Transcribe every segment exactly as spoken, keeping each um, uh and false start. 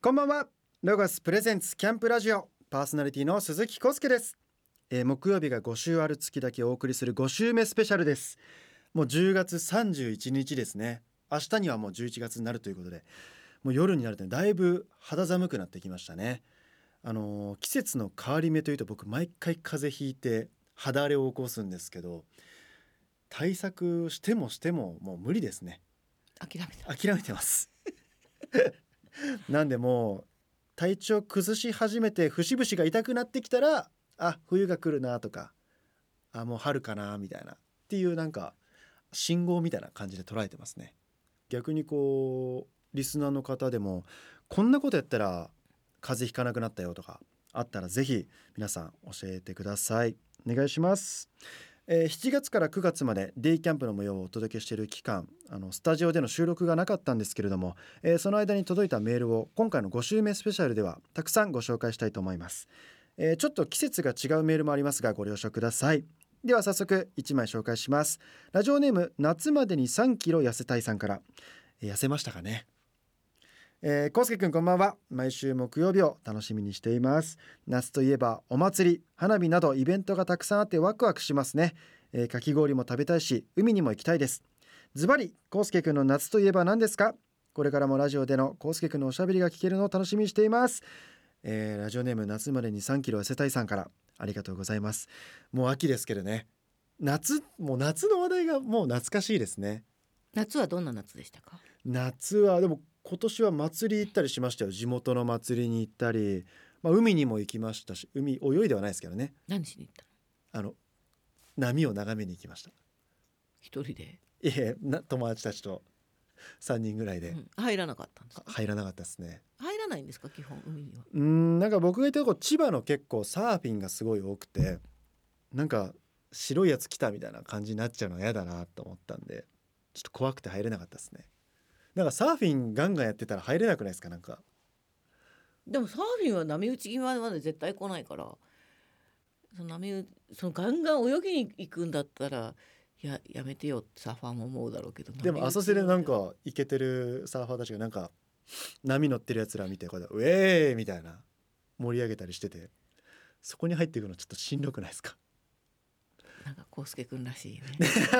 こんばんは。ロゴスプレゼンツキャンプラジオパーソナリティの鈴木康介です、えー、木曜日がご週ある月だけお送りするご週目スペシャルです。もうじゅうがつさんじゅういちにちですね。明日にはもうじゅういちがつになるということで、もう夜になると、ね、だいぶ肌寒くなってきましたね。あのー、季節の変わり目というと僕毎回風邪ひいて肌荒れを起こすんですけど、対策してもしてももう無理ですね。 諦めて諦めてますなんでもう体調崩し始めて節々が痛くなってきたら、あ、冬が来るなとか、あ、もう春かなみたいなっていう、なんか信号みたいな感じで捉えてますね。逆にこうリスナーの方でもこんなことやったら風邪ひかなくなったよとかあったら、ぜひ皆さん教えてください。お願いします。えー、しちがつからくがつまでデイキャンプの模様をお届けしている期間、あのスタジオでの収録がなかったんですけれども、えー、その間に届いたメールを今回のご週目スペシャルではたくさんご紹介したいと思います。えー、ちょっと季節が違うメールもありますがご了承ください。では早速いちまい紹介します。ラジオネーム夏までにさんキロ痩せたいさんから、えー、痩せましたかね。えー、コウスケくんこんばんは。毎週木曜日を楽しみにしています。夏といえばお祭り、花火などイベントがたくさんあってワクワクしますね。えー、かき氷も食べたいし海にも行きたいです。ズバリコウスケくんの夏といえば何ですか？これからもラジオでのコウスケくんのおしゃべりが聞けるのを楽しみにしています。えー、ラジオネーム夏までにさんキロ痩せたいさんからありがとうございます。もう秋ですけどね、夏もう夏の話題がもう懐かしいですね。 夏はどんな夏でしたか？ 夏はでも今年は祭り行ったりしましたよ。地元の祭りに行ったり、まあ、海にも行きましたし、海泳いではないですけどね。 何しに行ったの？ あの波を眺めに行きました。 一人で？ いえ、な友達たちとさんにんぐらいで、うん、 入らなかったんですか？ 入らなかったですね。 入らないんですか基本海には？ うーんなんか僕がいたとこ千葉の結構サーフィンがすごい多くて、なんか白いやつ来たみたいな感じになっちゃうのは嫌だなと思ったんで、ちょっと怖くて入れなかったですね。なんかサーフィンガンガンやってたら入れなくないですか？なんかでもサーフィンは波打ち際まで絶対来ないから、その波そのガンガン泳ぎに行くんだったらややめてよってサーファーも思うだろうけど、 でも浅瀬でなんかイケてるサーファーたちがなんか波乗ってるやつら見てこうやってウェーイみたいな盛り上げたりしてて、そこに入っていくのちょっとしんどくないですか？ なんかコウスケくんらしいね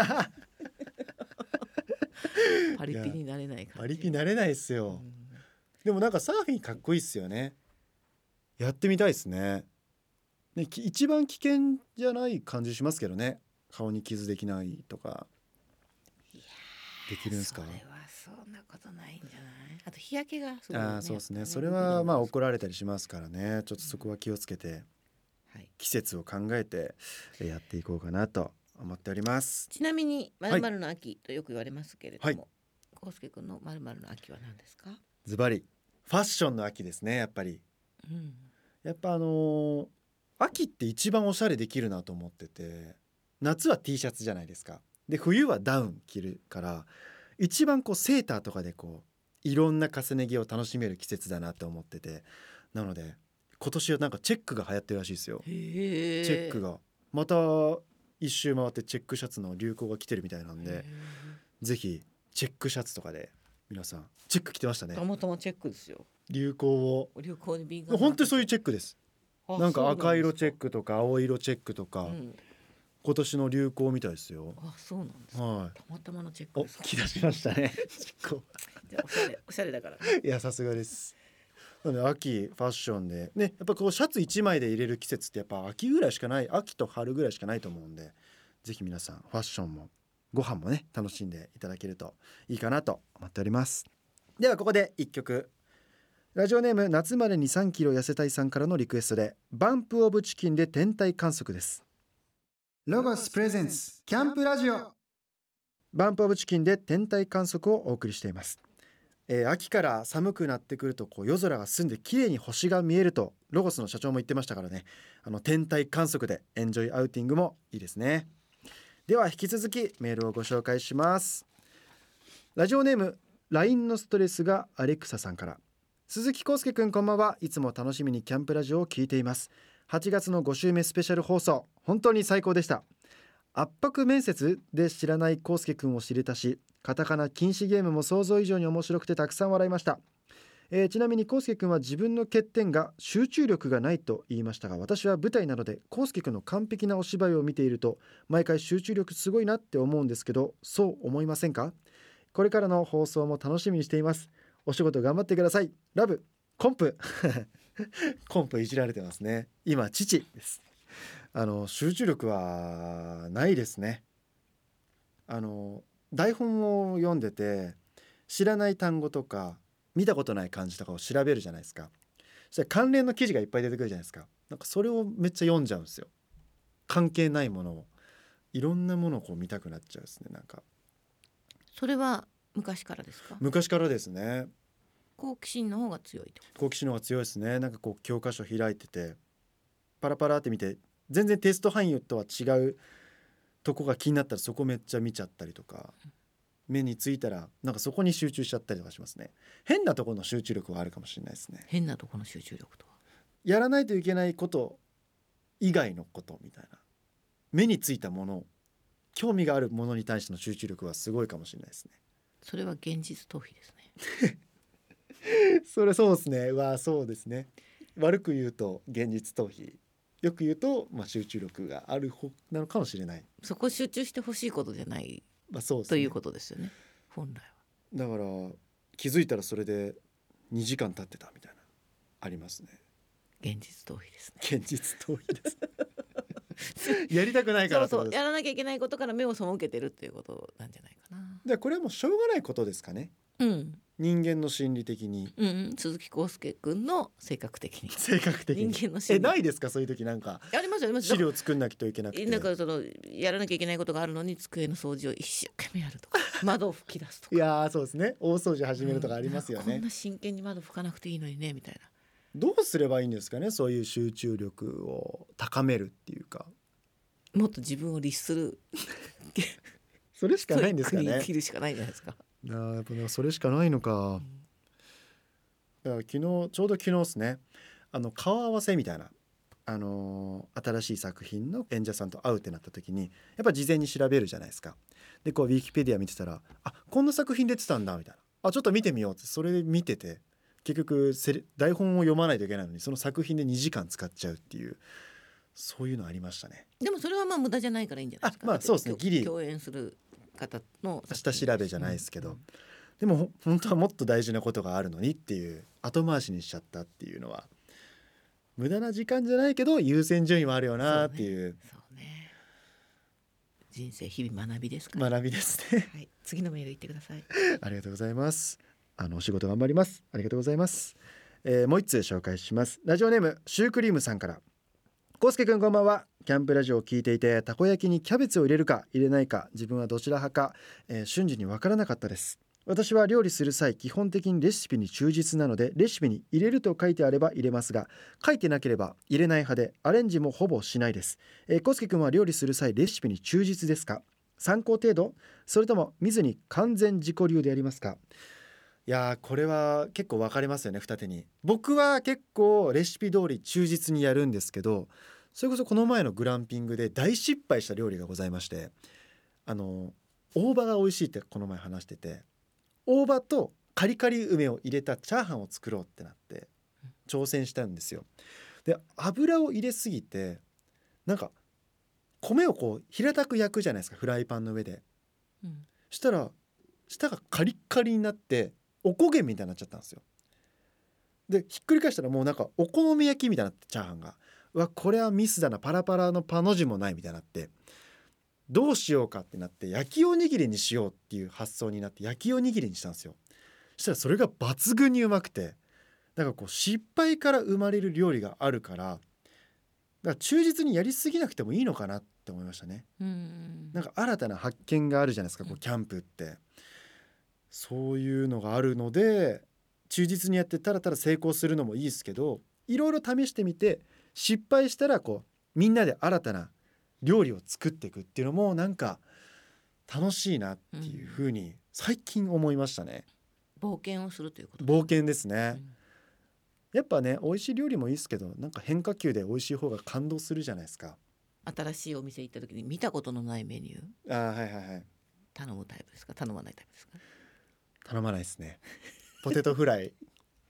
パリピになれない感じ。 パリピなれないですよ、うん、でもなんかサーフィンかっこいいっすよね。やってみたいですね。ね、一番危険じゃない感じしますけどね。顔に傷できないとかできるんですか？ それはそんなことないんじゃない？あと日焼けがすごい、ね、 あ、そうですね。それはまあ怒られたりしますからね。ちょっとそこは気をつけて、うん、はい、季節を考えてやっていこうかなと思っております。 ちなみに〇〇の秋とよく言われますけれども、コウスケくんの〇〇の秋は何ですか？ ズバリファッションの秋ですね。やっぱり、うん、やっぱあのー、秋って一番おしゃれできるなと思ってて、夏は T シャツじゃないですか。で冬はダウン着るから、一番こうセーターとかでこういろんな重ね着を楽しめる季節だなと思ってて、なので今年はなんかチェックが流行ってるらしいですよ。 へー、 チェックがまた一周回ってチェックシャツの流行が来てるみたいなんで、ぜひチェックシャツとかで皆さんチェック着てましたね。 たまたまチェックですよ。 流行を流行に敏感な。 本当にそういうチェックです。なんか赤色チェックとか青色チェックとか、うん、今年の流行みたいですよ。 あ、そうなんですか、はい、たまたまのチェックですか。 お、気出しましたねじゃあおしゃれおしゃれだから、ね、 いやさすがです。なので秋ファッションでね、やっぱこうシャツいちまいで入れる季節ってやっぱ秋ぐらいしかない、秋と春ぐらいしかないと思うんで、ぜひ皆さんファッションもご飯もね楽しんでいただけるといいかなと思っております。ではここでいっきょく、ラジオネーム夏までにさんキロ痩せたいさんからのリクエストで、バンプオブチキンで天体観測です。ロゴスプレゼンツキャンプラジオ、バンプオブチキンで天体観測をお送りしています。えー、秋から寒くなってくるとこう夜空が澄んで綺麗に星が見えるとロゴスの社長も言ってましたからね。あの天体観測でエンジョイアウティングもいいですね。では引き続きメールをご紹介します。ラジオネーム ライン のストレスがアレクサさんから、鈴木康介くんこんばんは。いつも楽しみにキャンプラジオを聞いています。はちがつのご週目スペシャル放送本当に最高でした。圧迫面接で知らない康介くんを知れたし、カタカナ禁止ゲームも想像以上に面白くてたくさん笑いました。 えーちなみに康介くんは自分の欠点が集中力がないと言いましたが、私は舞台なので康介くんの完璧なお芝居を見ていると毎回集中力すごいなって思うんですけど、そう思いませんか？これからの放送も楽しみにしています。お仕事頑張ってください。ラブコンプコンプいじられてますね。今父です。あの集中力はないですね。あの台本を読んでて知らない単語とか見たことない漢字とかを調べるじゃないですか。そしたら関連の記事がいっぱい出てくるじゃないですか。なんかそれをめっちゃ読んじゃうんですよ。関係ないものを、いろんなものをこう見たくなっちゃうですね。なんかそれは昔からですか？ 昔からですね。 好奇心の方が強いってこ好奇心の方が強いですね。なんかこう教科書開いててパラパラって見て、全然テスト範囲とは違うとこが気になったらそこめっちゃ見ちゃったりとか、目についたらなんかそこに集中しちゃったりとかしますね。変なところの集中力はあるかもしれないですね。 変なところの集中力とは。 やらないといけないこと以外のことみたいな、目についたもの、興味があるものに対しての集中力はすごいかもしれないですね。 それは現実逃避ですね。 それそうですね。わあそうですね。悪く言うと現実逃避、よく言うと、まあ、集中力がある方なのかもしれない。 そこ集中してほしいことじゃない、 まあそうですね、 ということですよね、本来は。 だから気づいたらそれでにじかん経ってたみたいなありますね。 現実逃避ですね。 現実逃避ですやりたくないからそうそう、 ってことです。 やらなきゃいけないことから目を背けてるっていうことなんじゃないかな。 でこれはもうしょうがないことですかね。 うん人間の心理的に、 うんうん、鈴木康介くんの性格的に性格的に人間の心理えないですか、そういう時なんかありますあります。 資料作んなきゃいけなくて、 なんかそのやらなきゃいけないことがあるのに机の掃除を一生懸命やるとか窓を拭き出すとか、 いやーそうですね、大掃除始めるとかありますよね、 うんこんな真剣に窓拭かなくていいのにねみたいな。 どうすればいいんですかね、そういう集中力を高めるっていうか。 もっと自分を律するそれしかないんですかそういう国ね。 生きるしかないじゃないですか。 あーやっぱでもそれしかないのか。だから昨日ちょうど昨日ですね、あの顔合わせみたいな、あのー新しい作品の演者さんと会うってなった時にやっぱ事前に調べるじゃないですか。でこうウィキペディア見てたら、あこんな作品出てたんだみたいな、あちょっと見てみようって、それで見てて結局セリ台本を読まないといけないのにその作品でにじかん使っちゃうっていう、そういうのありましたね。 でもそれはまあ無駄じゃないからいいんじゃないですか。 あまあそうですね、ギリ共演する方の下調べじゃないですけど、 うんでもほ本当はもっと大事なことがあるのにっていう後回しにしちゃったっていうのは無駄な時間じゃないけど優先順位はあるよなっていうそうね、人生日々学びですから、 学びですねはい、次のメール言ってください。 ありがとうございます。あのお仕事頑張ります。ありがとうございます。えーもう一通紹介します。ラジオネームシュークリームさんから。コウスケくんこんばんは。キャンプラジオを聞いていてたこ焼きにキャベツを入れるか入れないか自分はどちら派か、えー瞬時に分からなかったです。私は料理する際基本的にレシピに忠実なのでレシピに入れると書いてあれば入れますが書いてなければ入れない派でアレンジもほぼしないです。えー、コウスケくんは料理する際レシピに忠実ですか？参考程度それとも見ずに完全自己流でやりますか？いやーこれは結構分かれますよね、二手に。僕は結構レシピ通り忠実にやるんですけど、それこそこの前のグランピングで大失敗した料理がございまして、あの大葉が美味しいってこの前話してて、大葉とカリカリ梅を入れたチャーハンを作ろうってなって挑戦したんですよ。で油を入れすぎてなんか米をこう平たく焼くじゃないですか、フライパンの上で。 うんしたら下がカリッカリになっておこげみたいになっちゃったんですよ。でひっくり返したらもうなんかお好み焼きみたいになってチャーハンが、うわこれはミスだな、パラパラのパの字もないみたいになって、どうしようかってなって焼きおにぎりにしようっていう発想になって焼きおにぎりにしたんですよ。そしたらそれが抜群にうまくて、だからこう失敗から生まれる料理があるから、だから忠実にやりすぎなくてもいいのかなって思いましたね。 うんなんか新たな発見があるじゃないですか、こうキャンプってそういうのがあるので、忠実にやってたらただ成功するのもいいですけど、いろいろ試してみて失敗したらこうみんなで新たな料理を作っていくっていうのもなんか楽しいなっていうふうに最近思いましたね。 冒険をするということ。 冒険ですね、 うんやっぱね美味しい料理もいいですけど、なんか変化球で美味しい方が感動するじゃないですか。 新しいお店行った時に見たことのないメニューあーはいはいはい、 頼むタイプですか、頼まないタイプですか？ 頼まないですね。ポテトフライ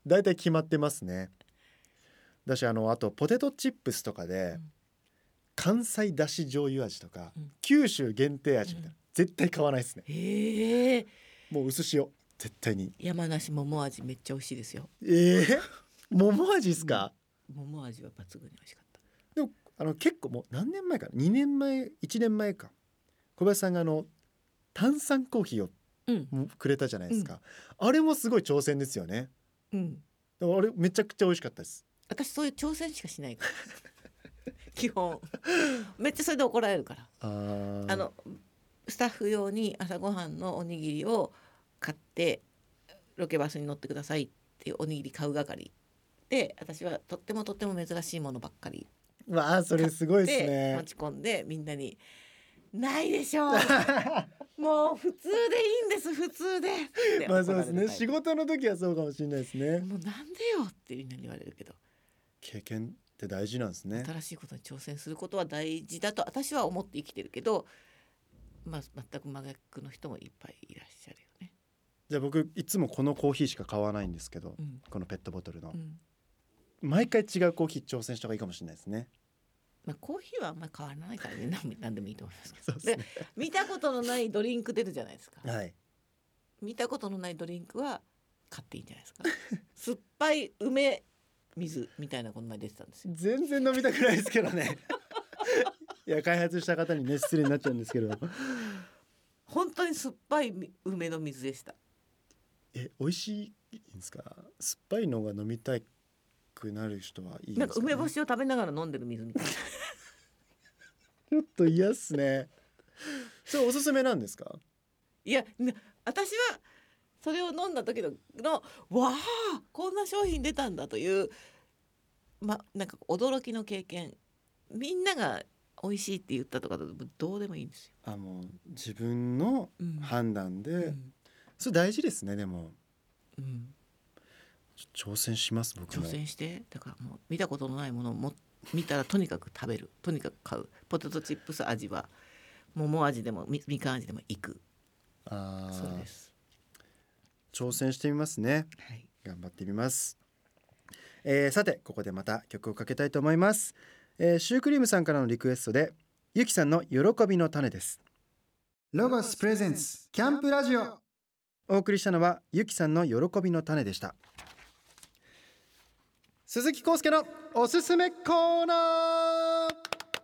だいたい決まってますね。だしあのあとポテトチップスとかで、 うん関西だし醤油味とか、 うん九州限定味みたいな、 うん絶対買わないですね。 へえ。 もう薄塩絶対に。 山梨桃味めっちゃ美味しいですよ。 えー、桃味ですか、 桃味は抜群に美味しかった。 でもあの結構もう何年前かにねんまえいちねんまえか小林さんがあの炭酸コーヒーをうんくれたじゃないですか、あれもすごい挑戦ですよね。 うん。 だからあれめちゃくちゃ美味しかったです。 私そういう挑戦しかしないから基本めっちゃそれで怒られるから。 あーあのスタッフ用に朝ごはんのおにぎりを買ってロケバスに乗ってくださいっていうおにぎり買う係で、私はとってもとっても珍しいものばっかりわあそれすごいですでね持ち込んでみんなに「ないでしょうもう普通でいいんです普通で」ってまあそうですね、 怒られるタイプ仕事の時はそうかもしれないですね。 もうなんでよってみんなに言われるけど、 経験って大事なんですね。 新しいことに挑戦することは大事だと私は思って生きてるけど、まあ、全く真逆の人もいっぱいいらっしゃるよね。 じゃあ僕いつもこのコーヒーしか買わないんですけど、 うんこのペットボトルの、 うん毎回違うコーヒー挑戦した方がいいかもしれないですね。 まあ、コーヒーはあんまり変わらないからね何何でもいいと思いますけどそうですね。 見たことのないドリンク出るじゃないですか。 はい。 見たことのないドリンクは買っていいんじゃないですか。酸っぱい梅水みたいなこの前出てたんですよ。 全然飲みたくないですけどね。いや開発した方にね失礼になっちゃうんですけど。 本当に酸っぱい梅の水でした。 え美味しいんですか。酸っぱいのが飲みたくなる人はいいんなんかですか、ね、 梅干しを食べながら飲んでる水みたいな。 ちょっと嫌っすね。それおすすめなんですか。 いや、ね、私はそれを飲んだ時ののわあこんな商品出たんだというまなんか驚きの経験。みんなが美味しいって言ったとかだとどうでもいいんですよ。 あもう自分のうん判断で、 うんそれ大事ですね。でもうん挑戦します僕も。 挑戦してだからもう見たことのないものをも見たらとにかく食べるとにかく買う。ポテトチップス味は桃味でもみみかん味でもいく。 あーそうです、 挑戦してみますね。 はい、 頑張ってみます、えーさてここでまた曲をかけたいと思います、えーシュークリームさんからのリクエストでゆきさんの喜びの種です。ロゴスプレゼンスキャンプラジオ、お送りしたのはゆきさんの喜びの種でした。鈴木康介のおすすめコーナー、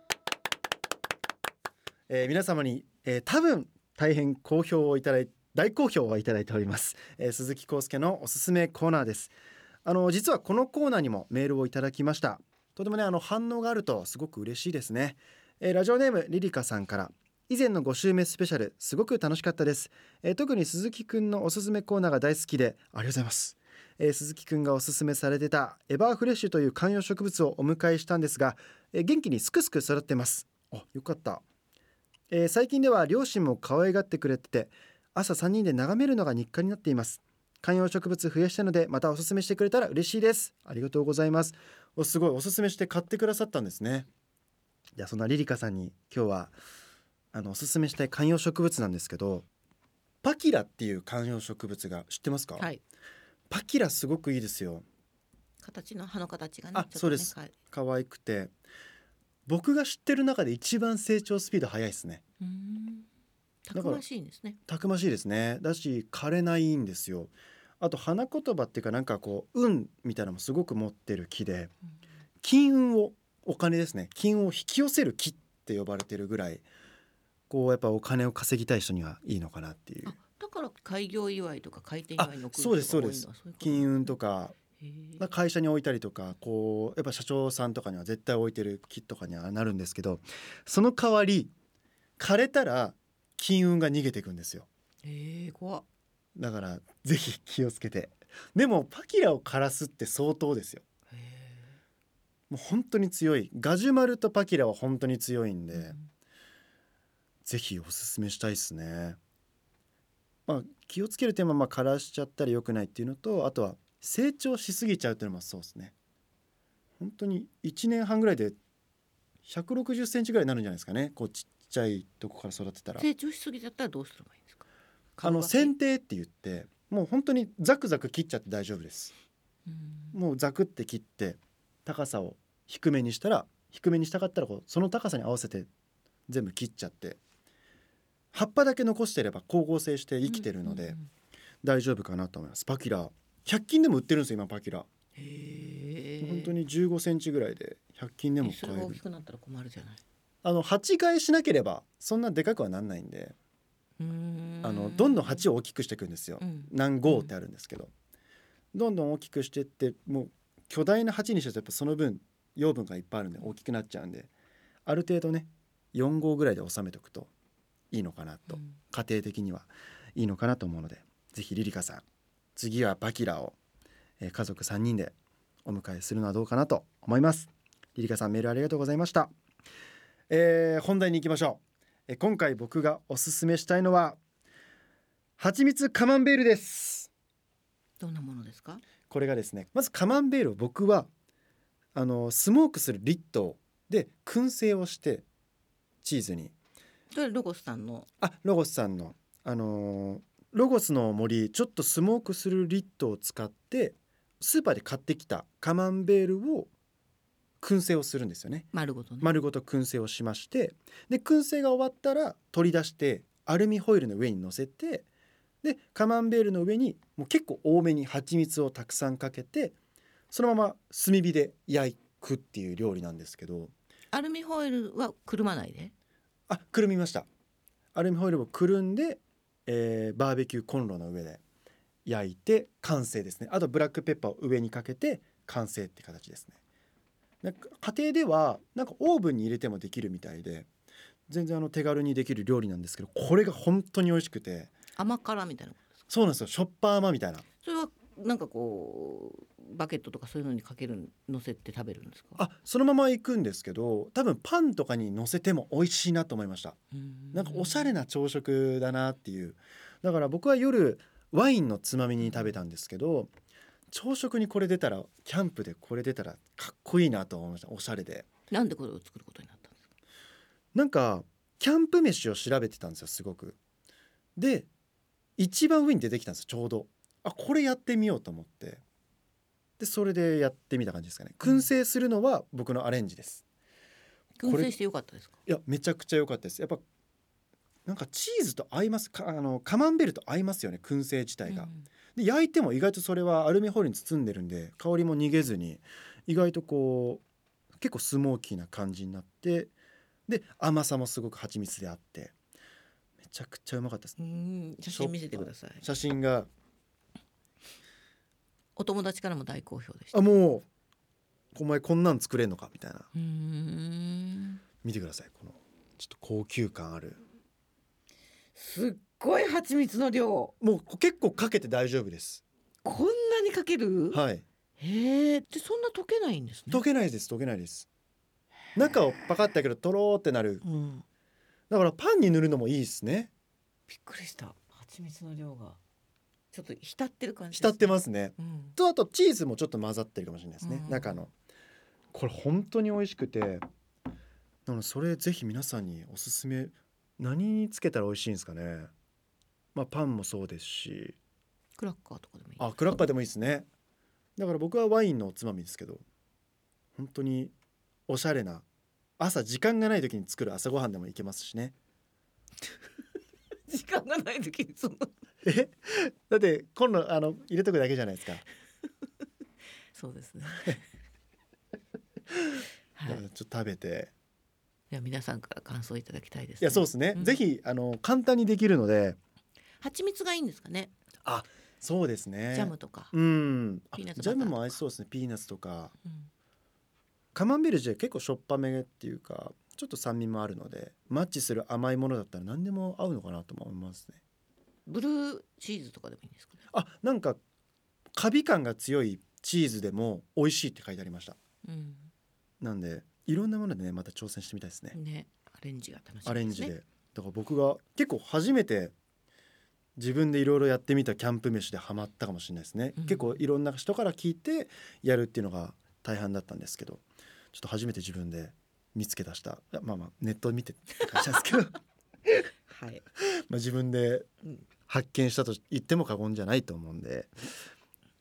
えー皆様に、えー多分大変好評をいただい大好評をいただいております、えー鈴木康介のおすすめコーナーです。あの実はこのコーナーにもメールをいただきました。とてもねあの反応があるとすごく嬉しいですね、えーラジオネームリリカさんから、以前のご週目スペシャルすごく楽しかったです、えー特に鈴木くんのおすすめコーナーが大好きでありがとうございます、えー鈴木くんがおすすめされてたエバーフレッシュという観葉植物をお迎えしたんですが、えー元気にすくすく育ってます。あ、よかった、えー最近では両親も可愛がってくれてて朝さんにんで眺めるのが日課になっています。観葉植物増やしたのでまたおすすめしてくれたら嬉しいです。ありがとうございます。おすごいおすすめして買ってくださったんですね。じゃあそんなリリカさんに今日はあのおすすめしたい観葉植物なんですけど、パキラっていう観葉植物が知ってますか。 はい、 パキラすごくいいですよ。 形の葉の形がねあちょっとねそうですかい可愛くて僕が知ってる中で一番成長スピード速いですね。 うーんただからくましいんですね。 たくましいですね。だし枯れないんですよ。あと花言葉っていうかなんかこう運みたいなのもすごく持ってる木で、 うん金運をお金ですね金運を引き寄せる木って呼ばれてるぐらいこうやっぱお金を稼ぎたい人にはいいのかなっていう。 あだから開業祝いとか開店祝いに送るそうですそうです人が多いのはそういうこと金運とかへーまあ会社に置いたりとかこうやっぱ社長さんとかには絶対置いてる木とかにはなるんですけど、その代わり枯れたら金運が逃げていくんですよ。 へー怖っ。 だからぜひ気をつけて。でもパキラを枯らすって相当ですよ。 へもう本当に強い。ガジュマルとパキラは本当に強いんで、 ーうんぜひおすすめしたいですね。まあ、気をつける点はまあ枯らしちゃったら良くないっていうのと、あとは成長しすぎちゃうっていうのもそうですね。本当にいちねんはんぐらいでひゃくろくじゅっセンチぐらいになるんじゃないですかね。こうちっちゃいとこから育てたら。 成長しすぎちゃったらどうすればいいんですか。 あの株分け剪定って言ってもう本当にザクザク切っちゃって大丈夫です。 ううんもうザクって切って高さを低めにしたら低めにしたかったらこうその高さに合わせて全部切っちゃって葉っぱだけ残してれば光合成して生きてるのでうんうんうん大丈夫かなと思います。パキラひゃく均でも売ってるんですよ今パキラ。 へえ。 本当にじゅうごセンチぐらいでひゃく均でもえそれが大き買える。 くなったら困るじゃない。 あの鉢替えしなければそんなでかくはなんないんで、 うーんあのどんどん鉢を大きくしていくんですよ。 うん何号ってあるんですけど、どんどん大きくしていってもう巨大な鉢にしてるとやっぱその分養分がいっぱいあるんで大きくなっちゃうんで、ある程度ねよん号ぐらいで収めておくといいのかなと、 うん家庭的にはいいのかなと思うので、ぜひリリカさん次はパキラを、えー家族さんにんでお迎えするのはどうかなと思います。リリカさんメールありがとうございました。えー本題に行きましょう。えー今回僕がおすすめしたいのは蜂蜜カマンベールです。 どんなものですか。 これがですね、まずカマンベールを僕はあのスモークするリットで燻製をしてチーズに、 それロゴスさんのあロゴスさんの、あのーロゴスの森ちょっとスモークするリットを使ってスーパーで買ってきたカマンベールを燻製をするんですよね。 丸ごとね。 丸ごと燻製をしまして、で燻製が終わったら取り出してアルミホイルの上に乗せて、でカマンベールの上にもう結構多めに蜂蜜をたくさんかけてそのまま炭火で焼くっていう料理なんですけど、 アルミホイルはくるまないで。 あくるみました。アルミホイルをくるんで、えーバーベキューコンロの上で焼いて完成ですね。あとブラックペッパーを上にかけて完成って形ですね。なんか家庭ではなんかオーブンに入れてもできるみたいで全然あの手軽にできる料理なんですけど、これが本当に美味しくて。 甘辛みたいなことですか。 そうなんですよ、しょっぱ甘みたいな。 それはなんかこうバケットとかそういうのにかける乗せて食べるんですか。 あそのままいくんですけど多分パンとかに乗せても美味しいなと思いました。 うーんなんかおしゃれな朝食だなっていう。だから僕は夜ワインのつまみに食べたんですけど、朝食にこれ出たらキャンプでこれ出たらかっこいいなと思いました。おしゃれで。 なんでこれを作ることになったんですか。 なんかキャンプ飯を調べてたんですよすごく。で一番上に出てきたんですよちょうど。あこれやってみようと思って、でそれでやってみた感じですかね。燻製するのは僕のアレンジです。これ燻製してよかったですか。 いやめちゃくちゃ良かったです。やっぱなんかチーズと合いますか、あのカマンベールと合いますよね燻製自体が。 うんで焼いても意外とそれはアルミホイルに包んでるんで香りも逃げずに意外とこう結構スモーキーな感じになって、で甘さもすごく蜂蜜であってめちゃくちゃうまかったです。 うーん写真見せてください。 写真がお友達からも大好評でした。 あもうお前こんなん作れんのかみたいな。 うーん見てくださいこのちょっと高級感ある。 すっごい蜂蜜の量。 もう結構かけて大丈夫です。 こんなにかける。 はいへえ。でそんな溶けないんですね。 溶けないです溶けないです。中をパカッて開けるととろーってなる。 うんだからパンに塗るのもいいですね。 びっくりした。蜂蜜の量がちょっと浸ってる感じです浸ね。 ってますね。 うんとあとチーズもちょっと混ざってるかもしれないですね、 うん中の。これ本当に美味しくて、なのでそれぜひ皆さんにおすすめ。何につけたら美味しいんですかね。まあパンもそうですし、 クラッカーとかでもいい。 あクラッカーでもいいですね。だから僕はワインのおつまみですけど、本当におしゃれな朝時間がない時に作る朝ごはんでもいけますしね。 時間がない時にそのえだって今度あの入れとくだけじゃないですか。 そうですね。 だからちょっと食べて、 いや皆さんから感想いただきたいです、ね。 いやそうですね、 うんぜひあの簡単にできるので。 蜂蜜がいいんですかね。 あそうですね。 ジャムとか。 うんあピーナッツバターとかジャムも合いそうですね。ピーナッツとかうんカマンベール自体結構しょっぱめっていうかちょっと酸味もあるのでマッチする甘いものだったら何でも合うのかなとも思いますね。 ブルーチーズとかでもいいんですかね。 あなんかカビ感が強いチーズでも美味しいって書いてありました。 うんなんでいろんなものでねまた挑戦してみたいですね。 ねアレンジが楽しみですね。 アレンジで。だから僕が結構初めて自分でいろいろやってみたキャンプ飯でハマったかもしれないですね、 うん結構いろんな人から聞いてやるっていうのが大半だったんですけど、ちょっと初めて自分で見つけ出した、いやまあまあネットを見てって感じなんですけどはい。 まあ自分でうん発見したと言っても過言じゃないと思うんで、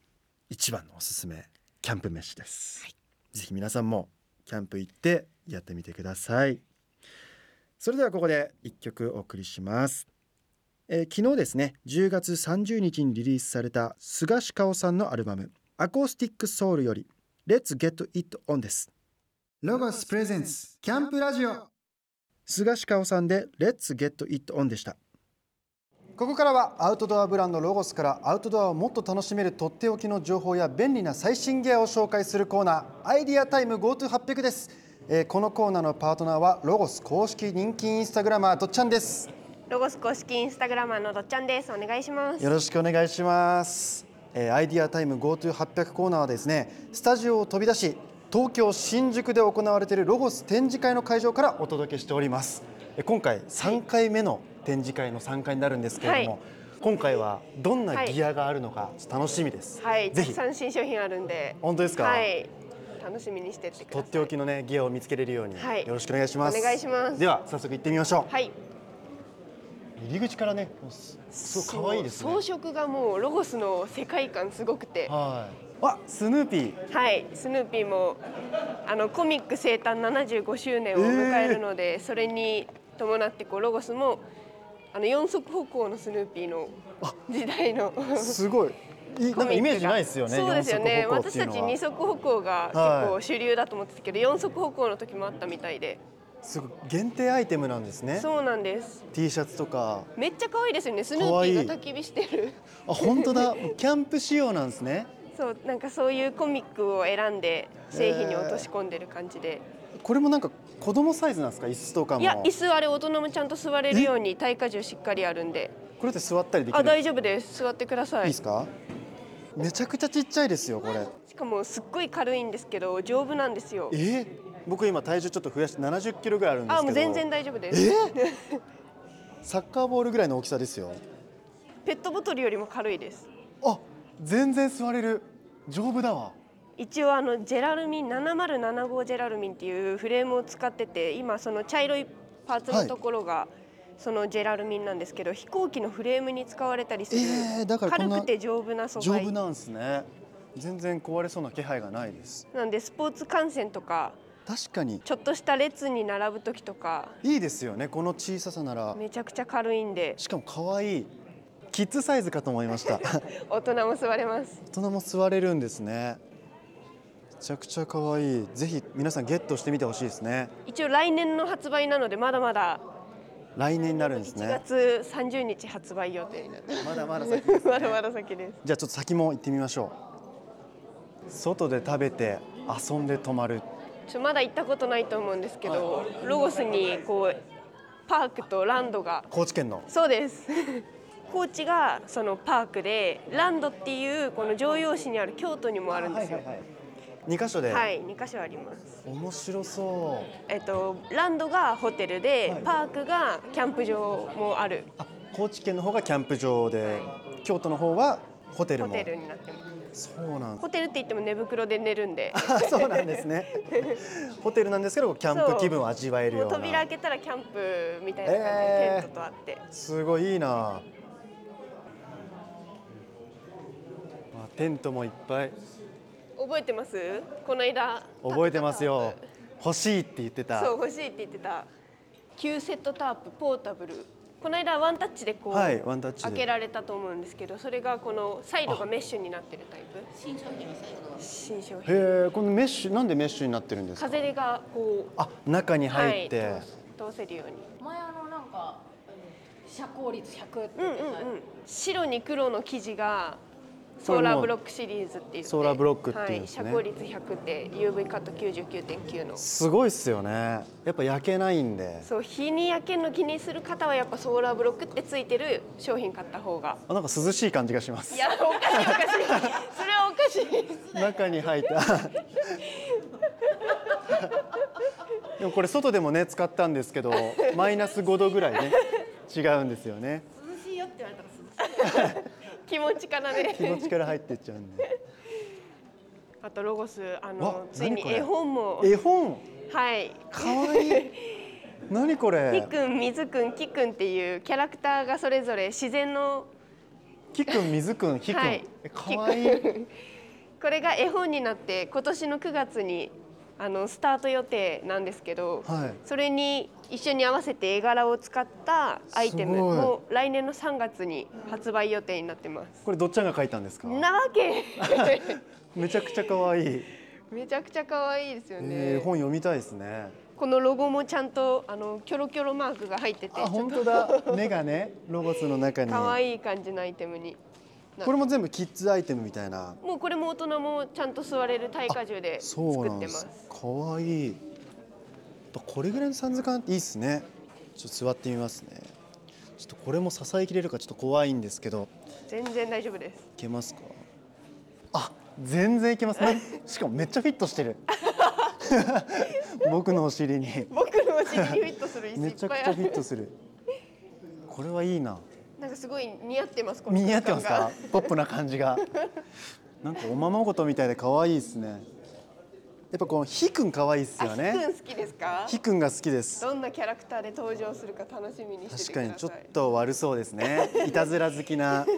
一番のおすすめキャンプ飯です、 はい、 ぜひ皆さんもキャンプ行ってやってみてください。それではここでいっきょくお送りします。えー、昨日ですねじゅうがつさんじゅうにちにリリースされた菅氏香さんのアルバムアコースティックソウルより Let's Get It On です。 ロゴスプレゼンツキャンプラジオ、 菅氏香さんで Let's Get It On でした。ここからはアウトドアブランドロゴスからアウトドアをもっと楽しめるとっておきの情報や便利な最新ギアを紹介するコーナー、アイディアタイム ゴートゥーはっぴゃく です、えー、このコーナーのパートナーはロゴス公式人気インスタグラマーどっちゃんです。 ロゴス公式インスタグラマーのどっちゃんです。お願いします。 よろしくお願いします、えー、アイディアタイム ゴートゥーはっぴゃく コーナーはですね、スタジオを飛び出し東京新宿で行われているロゴス展示会の会場からお届けしております。今回さんかいめの展示会の参加になるんですけれども、はい、今回はどんなギアがあるのか楽しみです。 はい、 ぜひたくさん新商品あるんで。 本当ですか？ はい、楽しみにしてってください。 とっておきのねギアを見つけれるように、はい、よろしくお願いします。 お願いします。 では早速行ってみましょう。 はい。 入り口からね、すごい可愛いですね。 装飾がもうロゴスの世界観すごくて。 はい。あ、スヌーピー。 はい、スヌーピーもあのコミック生誕ななじゅうごしゅうねんを迎えるので、えー、それに伴ってこうロゴスもあの四足歩行のスヌーピーの時代のすごい。なんかイメージないですよね。 そうですよね。私たち二足歩行が結構主流だと思ってたけど、四足歩行の時もあったみたいで。 すごい限定アイテムなんですね。 そうなんです。 T シャツとか。 めっちゃ可愛いですよね。スヌーピーが焚き火してる。 あ、本当だ。キャンプ仕様なんですね。 そう、なんかそういうコミックを選んで製品に落とし込んでる感じで。 これもなんか子供サイズなんですか？椅子とかも。 いや、椅子あれ大人もちゃんと座れるように耐荷重しっかりあるんで。 これって座ったりできる？ あ、大丈夫です。座ってください。 いいですか？めちゃくちゃちっちゃいですよこれ。 しかもすっごい軽いんですけど丈夫なんですよ。 えー、僕今体重ちょっと増やしてななじゅっキロぐらいあるんですけど。 あ、もう全然大丈夫です。 えー、サッカーボールぐらいの大きさですよ。 ペットボトルよりも軽いです。 あ、全然座れる。丈夫だわ。 一応あのジェラルミンななまるななごジェラルミンっていうフレームを使ってて、今その茶色いパーツのところがそのジェラルミンなんですけど、はい、飛行機のフレームに使われたりする、えー、だから軽くて丈夫な素材。 丈夫なんですね。全然壊れそうな気配がないです。 なんでスポーツ観戦とか確かにちょっとした列に並ぶ時とかいいですよね。この小ささならめちゃくちゃ軽いんで、 しかも可愛い。キッズサイズかと思いました大人も座れます。 大人も座れるんですね。めちゃくちゃ可愛い。ぜひ皆さんゲットしてみてほしいですね。 一応来年の発売なのでまだまだ来年になるんですね。 いちがつさんじゅうにち発売予定になってまだまだ先です、ね、 まだまだ先です。 じゃあちょっと先も行ってみましょう。外で食べて遊んで泊まる。 ちょまだ行ったことないと思うんですけど、はい、ロゴスにこうパークとランドが。 高知県の。そうです高知がそのパークで、ランドっていうこの城陽市にある京都にもあるんですよ。はいはいはい、 にかしょで。 はい、にかしょあります。 面白そう。 えっとランドがホテルで、はい、パークがキャンプ場もある。 あ、高知県の方がキャンプ場で、はい、京都の方はホテルも。 ホテルになってます。 そうなんです。 ホテルって言っても寝袋で寝るんで。 あ、そうなんですねホテルなんですけどキャンプ気分を味わえるような。 扉開けたらキャンプみたいな感じで、えー、テントとあって。 すごいいいな。テントもいっぱい。 覚えてます？この間覚えてますよ。欲しいって言ってた。 そう、欲しいって言ってた。きゅうセットタープポータブル。この間ワンタッチでこう、はい、ワンタッチで開けられたと思うんですけど、それがこのサイドがメッシュになってるタイプ。新商品はサイドが新商品。 へえ、このメッシュなんでメッシュになってるんですか？ 風がこうあ、中に入って、 はい、通せるように。 前あのなんか遮光率ひゃくって言ってた、うんうんうん、 白に黒の生地がソーラーブロックシリーズって言って、 ソーラーブロックっていうんですね。 はい、遮光率ひゃくで ユーブイ カット きゅうじゅうきゅうてんきゅう の。 すごいっすよね。やっぱ焼けないんで。 そう、日に焼けるの気にする方はやっぱソーラーブロックってついてる商品買った方が。 あ、なんか涼しい感じがします。 いや、おかしいおかしい。それはおかしい。 中に入ったでもこれ外でもね使ったんですけど、マイナスごどぐらいね違うんですよね。 涼しいよって言われたら涼しい気持ちからね気持ちから入っていっちゃうんで。 あとロゴス、あのついに絵本も。 絵本。 はい。 かわいい。何これ。 きくん、みずくん、きくんっていうキャラクターがそれぞれ自然の。 きくん、みずくん、ひくん。かわいい。 これが絵本になって今年のくがつにあのスタート予定なんですけど、 はい、 それに一緒に合わせて絵柄を使ったアイテムも来年のさんがつに発売予定になってます。 これどっちゃんが描いたんですか？ なわけめちゃくちゃ可愛い。 めちゃくちゃ可愛いですよね、 えー、本読みたいですね。 このロゴもちゃんとあのキョロキョロマークが入ってて、 あ、本当だ。目がね、ロゴスの中に可愛い感じのアイテムに。 これも全部キッズアイテムみたいな。 もうこれも大人もちゃんと座れる耐荷重で作ってます。 可愛い。これぐらいのサイズ感いいですね。ちょっと座ってみますね。ちょっとこれも支えきれるかちょっと怖いんですけど。 全然大丈夫です。いけますか？あ、全然いけますね。しかもめっちゃフィットしてる。僕のお尻に。 僕のお尻にフィットする椅子いっぱいある。 めちゃくちゃフィットする。これはいいな。 なんかすごい似合ってます。この似合ってますか？ポップな感じが。なんかおままごとみたいで可愛いですね。やっぱこのひくん可愛いですよね。 ひくん好きですか？ ひくんが好きです。 どんなキャラクターで登場するか楽しみにしててください。 確かにちょっと悪そうですね。いたずら好きな。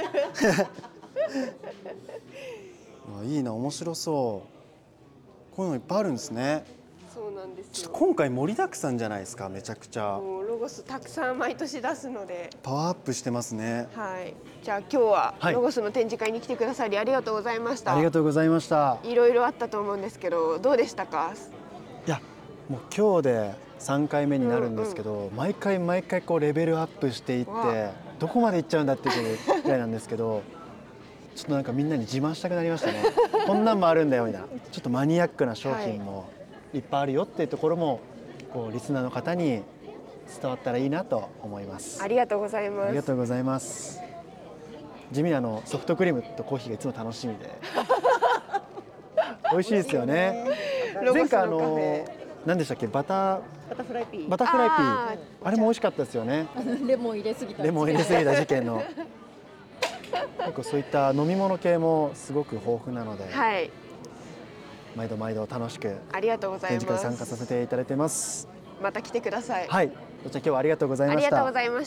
いいな、面白そう。こういうのいっぱいあるんですね。 そうなんですよ。 今回盛りだくさんじゃないですか。めちゃくちゃもうロゴスたくさん毎年出すのでパワーアップしてますね。 はい。じゃあ今日はロゴスの展示会に来てくださりありがとうございました。 ありがとうございました。 いろいろあったと思うんですけどどうでしたか？ いや、もう今日でさんかいめになるんですけど、うんうん、毎回毎回こうレベルアップしていってどこまでいっちゃうんだっていうぐらいなんですけどちょっとなんかみんなに自慢したくなりましたね。こんなんもあるんだよみたいな。ちょっとマニアックな商品もいっぱいあるよっていうところもこうリスナーの方に伝わったらいいなと思います。 ありがとうございます。 ありがとうございます。地味なあのソフトクリームとコーヒーがいつも楽しみで美味しいですよね。前回あの何でしたっけ、バターバタフライピーバタフライピー あ, あれも美味しかったですよね。 レモン入れすぎたレモン入れすぎた事件の結構そういった飲み物系もすごく豊富なので、 はい、 毎度毎度楽しくありがとうございます。 展示会参加させていただいてます。 また来てください。 はい、そして今日はありがとうございました。 ありがとうございました。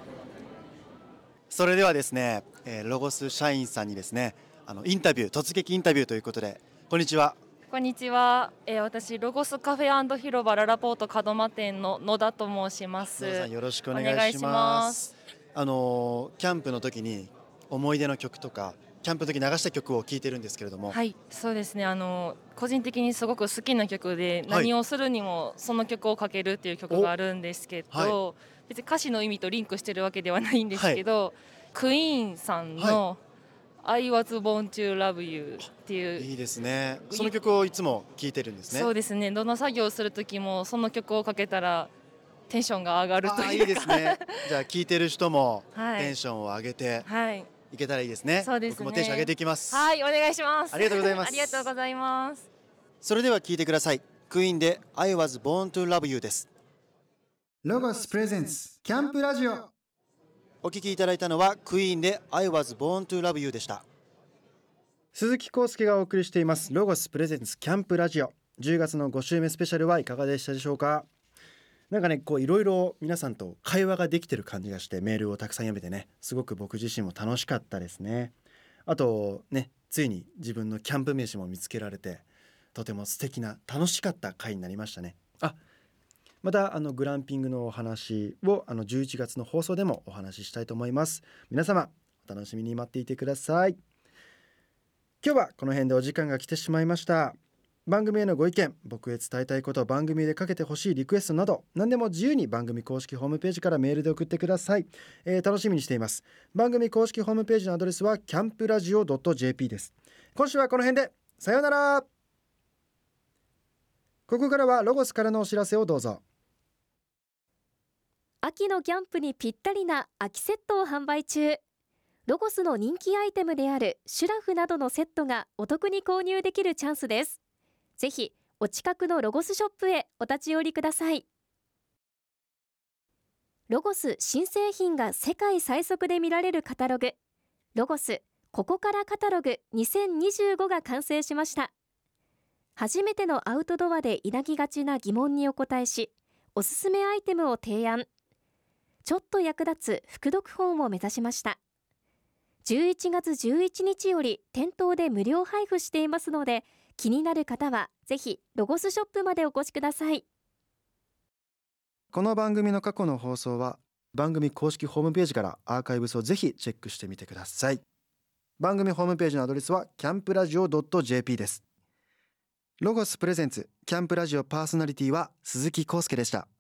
それではですね、えー、ロゴス社員さんにですね、あのインタビュー、突撃インタビューということで、こんにちは。 こんにちは、えー、私ロゴスカフェ&広場ララポート門真店の野田と申します。 野田さん、よろしくお願いします。お願いします。あのキャンプの時に思い出の曲とかキャンプの時流した曲を聴いてるんですけれども。 はい、そうですね、あの個人的にすごく好きな曲で、はい、何をするにもその曲をかけるっていう曲があるんですけど、はい、別に歌詞の意味とリンクしてるわけではないんですけど、はい、クイーンさんの、はい、I was born to love you っていう。いいですね。その曲をいつも聴いてるんですね。 そうですね、どの作業をする時もその曲をかけたらテンションが上がるというか。 あ、いいですね。じゃあ聴いてる人もテンションを上げて、はいいけたらいいですね。 そうですね。 僕もテンション上げていきます。 はい、お願いします。 ありがとうございます。 ありがとうございます。 それでは聞いてください。クイーンで I was born to love you です。 ロゴスプレゼンツキャンプラジオ。 お聞きいただいたのはクイーンで I was born to love you でした。鈴木康介がお送りしていますロゴスプレゼンツキャンプラジオ。じゅうがつのご週目スペシャルはいかがでしたでしょうか。なんかね、こういろいろ皆さんと会話ができてる感じがして、メールをたくさん読めてね、すごく僕自身も楽しかったですね。あとね、ついに自分のキャンプ飯も見つけられて、とても素敵な楽しかった回になりましたね。あ、またあのグランピングのお話をあのじゅういちがつの放送でもお話ししたいと思います。皆様お楽しみに待っていてください。今日はこの辺でお時間が来てしまいました。番組へのご意見、僕へ伝えたいこと、番組でかけてほしいリクエストなど何でも自由に番組公式ホームページからメールで送ってください。えー、楽しみにしています。番組公式ホームページのアドレスはキャンプラジオ ドット ジェーピー です。今週はこの辺でさようなら。ここからはロゴスからのお知らせをどうぞ。 秋のキャンプにぴったりな秋セットを販売中。ロゴスの人気アイテムであるシュラフなどのセットがお得に購入できるチャンスです。ぜひお近くのロゴスショップへお立ち寄りください。ロゴス新製品が世界最速で見られるカタログ、ロゴスここからカタログにせんにじゅうごが完成しました。初めてのアウトドアで抱きがちな疑問にお答えし、おすすめアイテムを提案。ちょっと役立つ副読本を目指しました。 じゅういちがつじゅういちにちより店頭で無料配布していますので、気になる方はぜひロゴスショップまでお越しください。 この番組の過去の放送は番組公式ホームページからアーカイブスをぜひチェックしてみてください。番組ホームページのアドレスはキャンプラジオ ドット ジェーピー です。ロゴスプレゼンツキャンプラジオパーソナリティは鈴木康介でした。